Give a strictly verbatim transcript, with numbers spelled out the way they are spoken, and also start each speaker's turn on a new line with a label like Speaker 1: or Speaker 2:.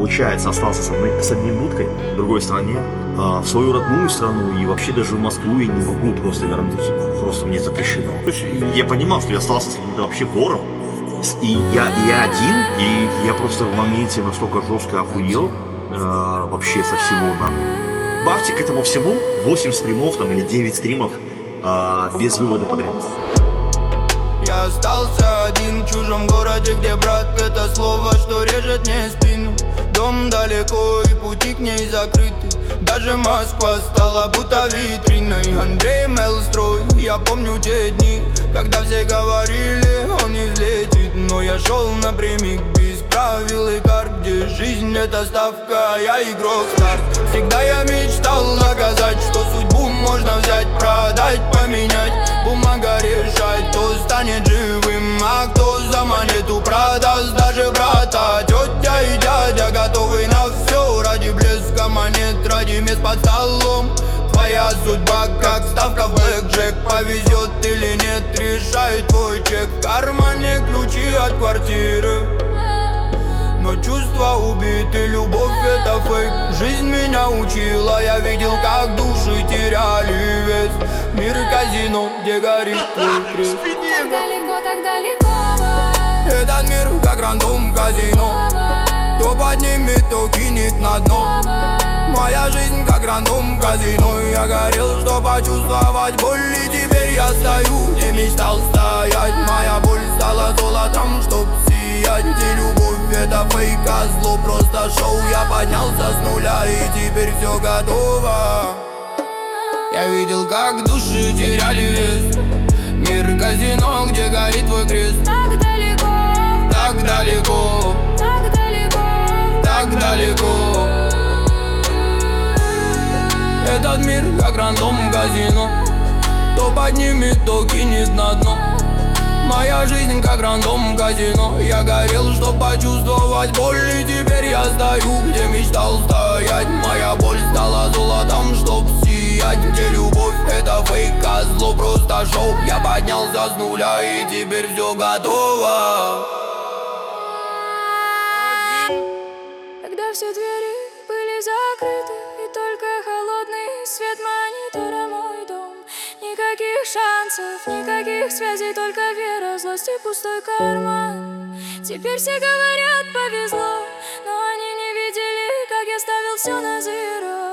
Speaker 1: получается, остался с одной, с одной будкой в другой стране, а, в свою родную страну, и вообще даже в Москву я не могу просто вернуться. Просто мне запрещено. То есть я понимал, что я остался с каким-то вообще вором, и я, и я один, и я просто в моменте настолько жестко охуел а, вообще со всего нам. Добавьте к этому всему восемь стримов там, или девять стримов а, без вывода подряд.
Speaker 2: Я остался один в чужом городе, где брат — это слово, что режет мне спину. Дом далеко и пути к ней закрыты. Даже Москва стала будто витриной. Андрей Мелстрой, я помню те дни, когда все говорили, он не взлетит. Но я шел напрямик без правил и карт, где жизнь — это ставка, я игрок старт. Всегда я мечтал доказать, что судьбу можно взять, продать, поменять. Бумага решает, кто станет живым, а кто за монету продаст даже брата. Тетя и дядя готовы на все ради блеска монет, ради мест под столом. Твоя судьба как ставка в блэкджек, повезет или нет, решает твой чек. В кармане ключи от квартиры, но чувства убиты, любовь — это фейк. Жизнь меня учила, я видел, как души теряли вес. Мир казино, где горит твой крест.
Speaker 3: Так далеко, так далеко.
Speaker 2: Этот мир как рандом казино, то поднимет, то кинет на дно. Моя жизнь как рандом казино. Я горел, что почувствовать боль, и теперь я стою, где мечтал стоять. Моя боль стала золотом, чтоб сиять. Где любовь — это фейк, а зло просто шоу. Я поднялся с нуля, и теперь все готово. Я видел, как души теряли вес. Мир казино, где горит твой крест.
Speaker 3: Так далеко,
Speaker 2: Так далеко,
Speaker 3: так далеко.
Speaker 2: так далеко. Этот мир как рандом казино, то поднимет, то кинет на дно. Моя жизнь как рандом казино. Я горел, чтоб почувствовать боль, и теперь я стою, где мечтал стоять. Моя боль стала золотом, чтоб сиять. Где любовь — это фейк, а зло просто шоу. Я поднялся с нуля, и теперь все готово.
Speaker 3: Когда все двери были закрыты, и только холодный свет монитора мой дом. Никаких шансов, никаких связей, только вера, злость и пустой карман. Теперь все говорят, повезло, но они не видели, как я ставил все на зеро.